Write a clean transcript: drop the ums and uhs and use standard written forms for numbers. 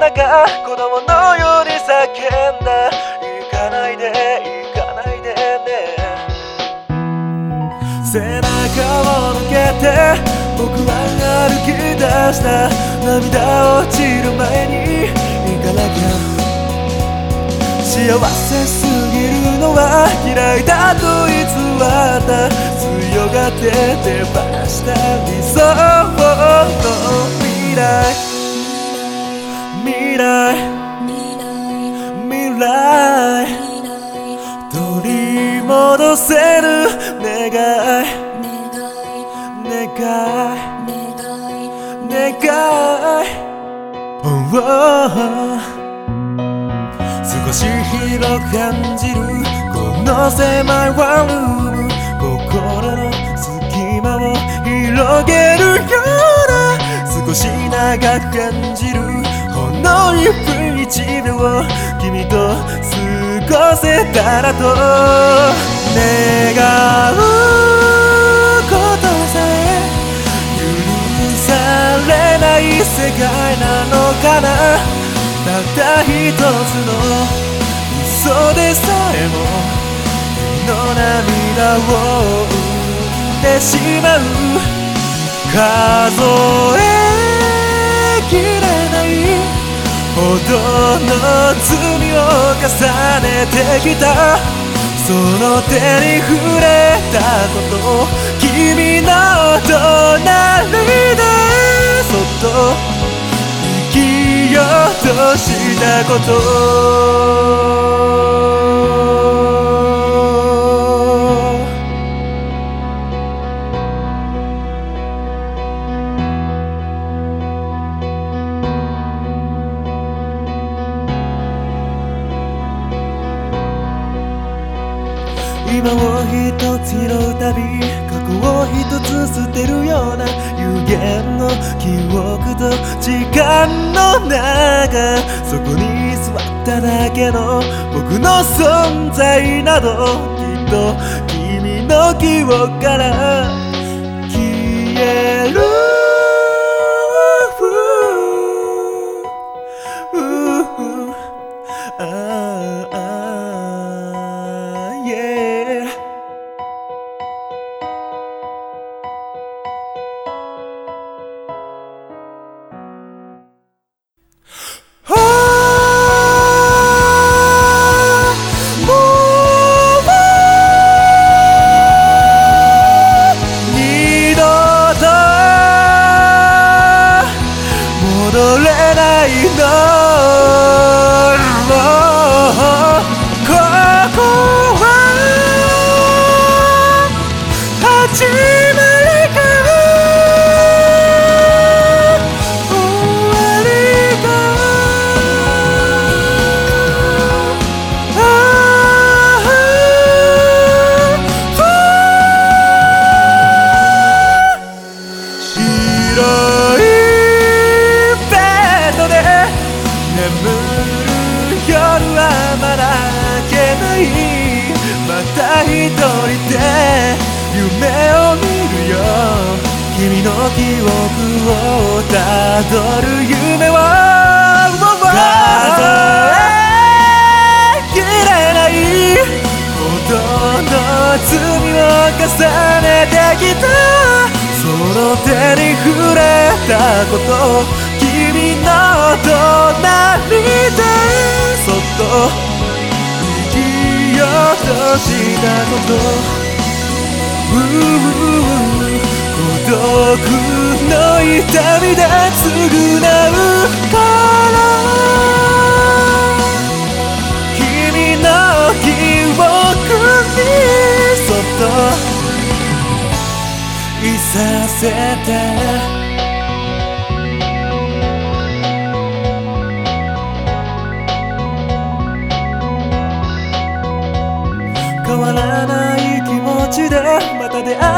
中、子供のように叫んだ。行かないで行かないでね。背中を抜けて僕は歩き出した。涙落ちる前に行かなきゃ。幸せすぎるのは嫌いだと偽った。強がって手放した理想の未来。未来未来取り戻せる願い。願い少し広く感じるこの狭いワンルーム。心の隙間を広げるような。少し長く感じるほんの1分1秒君と過ごせたらと願うことさえ許されない世界なのかな。たった一つの嘘でさえも君の涙を生んでしまう。数えきれないほどの罪を重ねてきた。その手に触れたこと君の隣でそっと生きようとしたこと。今を一つ拾うたび過去を一つ捨てるような有限の記憶と時間の中。そこに座っただけの僕の存在などきっと君の記憶から消える。戻れないのここは始まりか終わりか。広い眠る夜はまだ明けない。また一人で夢を見るよ。君の記憶をたどる夢は数えきれないほどの罪を重ねてきた。その手に触れたこと君の隣でそっと生きようとしたこと。孤独の痛みで償うから君の記憶にそっといさせて。変わらない気持ちでまた出会